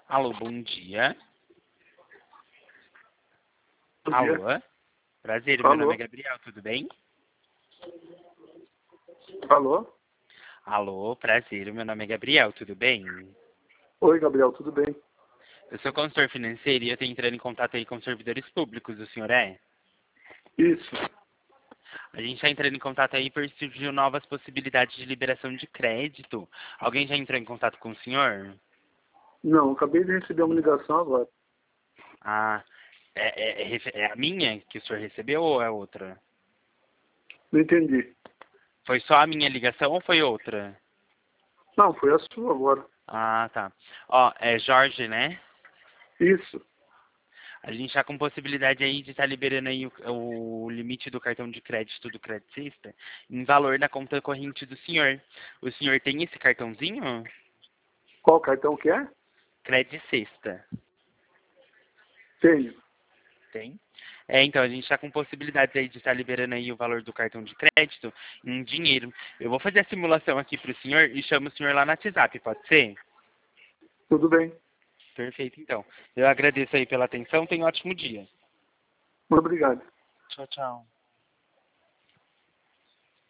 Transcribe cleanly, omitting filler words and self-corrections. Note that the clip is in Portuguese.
Alô, bom dia. Bom Alô? dia. Prazer, meu nome é Alô? Gabriel, tudo bem? Alô? Alô, prazer, meu nome é Gabriel, tudo bem? Oi, Gabriel, tudo bem? Eu sou consultor financeiro e eu tô entrando em contato aí com servidores públicos, o senhor é? Isso. A gente está entrando em contato aí por surgiu novas possibilidades de liberação de crédito. Alguém já entrou em contato com o senhor? Não, acabei de receber uma ligação agora. Ah, é a minha que o senhor recebeu ou é outra? Não entendi. Foi só a minha ligação ou foi outra? Não, foi a sua agora. Ah, tá. Ó, é Jorge, né? Isso. A gente está com possibilidade aí de estar liberando aí o limite do cartão de crédito do Credicista em valor da conta corrente do senhor. O senhor tem esse cartãozinho? Qual cartão que é? Credicista. Tenho. Tem? É, então, a gente está com possibilidade aí de estar liberando aí o valor do cartão de crédito em dinheiro. Eu vou fazer a simulação aqui para o senhor e chamo o senhor lá no WhatsApp, pode ser? Tudo bem. Perfeito, então. Eu agradeço aí pela atenção, tenha um ótimo dia. Muito obrigado. Tchau, tchau.